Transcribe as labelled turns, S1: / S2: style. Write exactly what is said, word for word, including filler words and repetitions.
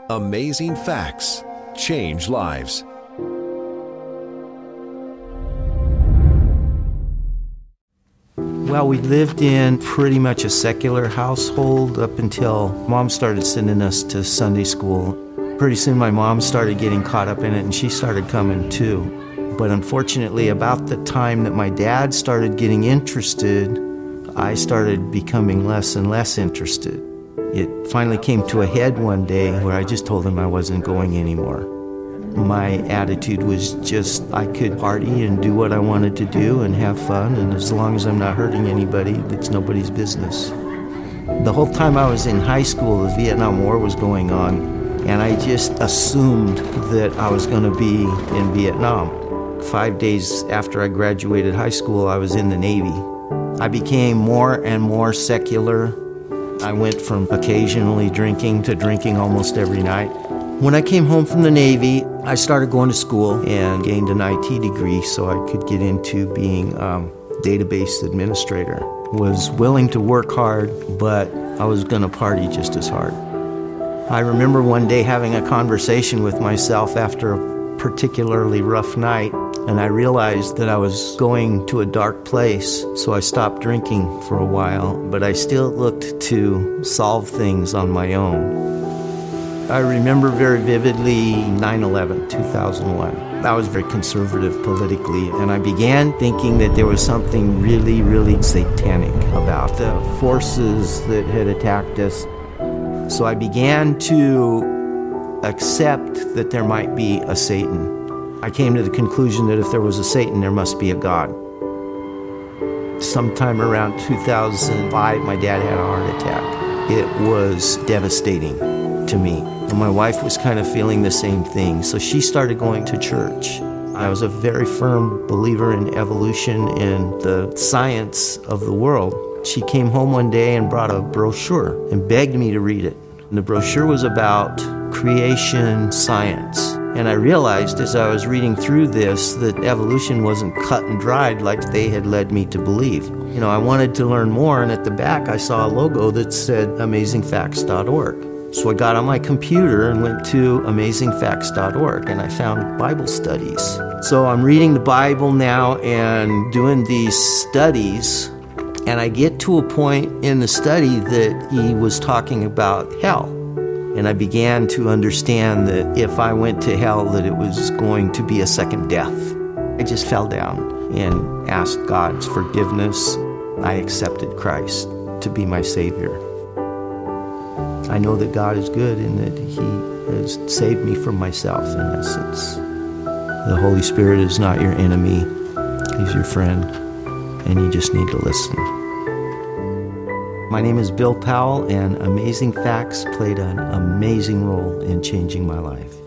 S1: Amazing Facts. Change lives.
S2: Well, we lived in pretty much a secular household up until Mom started sending us to Sunday school. Pretty soon my mom started getting caught up in it and she started coming too. But unfortunately, about the time that my dad started getting interested, I started becoming less and less interested. It finally came to a head one day where I just told him I wasn't going anymore. My attitude was just I could party and do what I wanted to do and have fun, and as long as I'm not hurting anybody, it's nobody's business. The whole time I was in high school, the Vietnam War was going on, and I just assumed that I was going to be in Vietnam. Five days after I graduated high school, I was in the Navy. I became more and more secular. I went from occasionally drinking to drinking almost every night. When I came home from the Navy, I started going to school and gained an I T degree so I could get into being a um, database administrator. Was willing to work hard, but I was going to party just as hard. I remember one day having a conversation with myself after a particularly rough night, and I realized that I was going to a dark place, so I stopped drinking for a while, but I still looked to solve things on my own. I remember very vividly nine eleven, two thousand one. I was very conservative politically, and I began thinking that there was something really, really satanic about the forces that had attacked us. So I began to accept that there might be a Satan. I came to the conclusion that if there was a Satan, there must be a God. Sometime around two thousand five, my dad had a heart attack. It was devastating to me. And my wife was kind of feeling the same thing, so she started going to church. I was a very firm believer in evolution and the science of the world. She came home one day and brought a brochure and begged me to read it. And the brochure was about creation science. And I realized as I was reading through this that evolution wasn't cut and dried like they had led me to believe. You know, I wanted to learn more, and at the back I saw a logo that said amazing facts dot org. So I got on my computer and went to amazing facts dot org, and I found Bible studies. So I'm reading the Bible now and doing these studies, and I get to a point in the study that he was talking about hell. And I began to understand that if I went to hell, that it was going to be a second death. I just fell down and asked God's forgiveness. I accepted Christ to be my Savior. I know that God is good and that He has saved me from myself, in essence. The Holy Spirit is not your enemy. He's your friend, and you just need to listen. My name is Bill Powell, and Amazing Facts played an amazing role in changing my life.